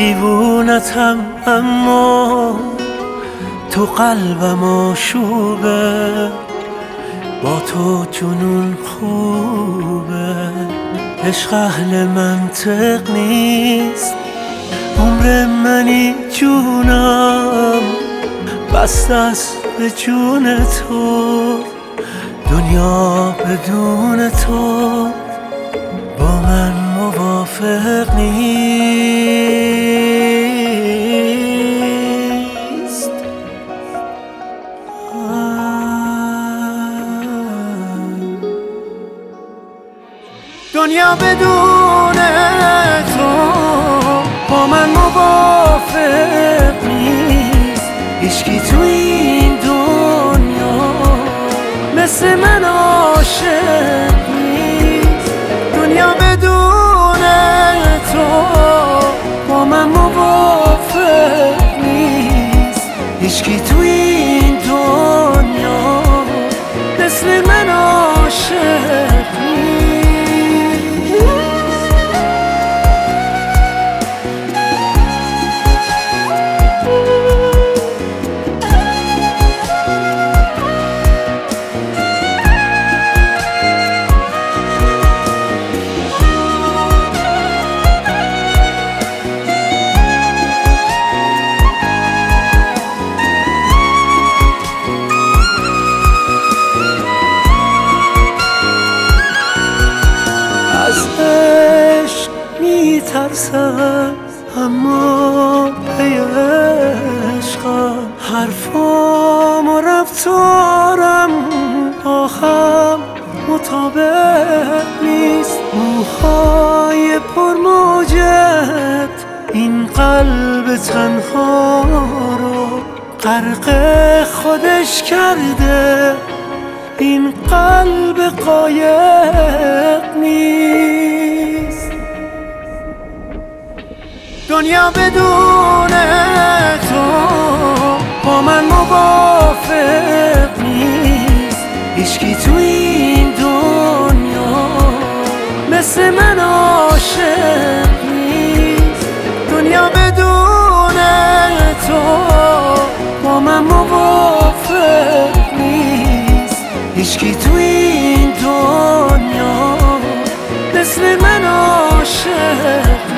دیوونتم اما تو قلبم آشوبه، با تو جنون خوبه. عشق اهل منطق نیست، عمر منی جونم بسته است به جون تو. دنیا بدون تو با من موافق نیست. دنیا بدون تو با من موافق نیست. هیچکی تو این دنیا مثل من عاشق نیست. دنیا بدون تو با من موافق نیست. هیچکی تو این دنیا مثل من عاشق نیست. از عشق میترسم اما پی عشقم، حرفام و رفتارم با هم مطابق نیست. موهای پرموجت این قلب تنها رو غرق خودش کرده. این قلب قایق نیست. دنیا بدون تو با من موافق نیست. هیچکی تو این دنیا مثل من عاشق نیست. دنیا بدون تو با من موافق نیست. هیچکی تو این دنیا مثل من عاشق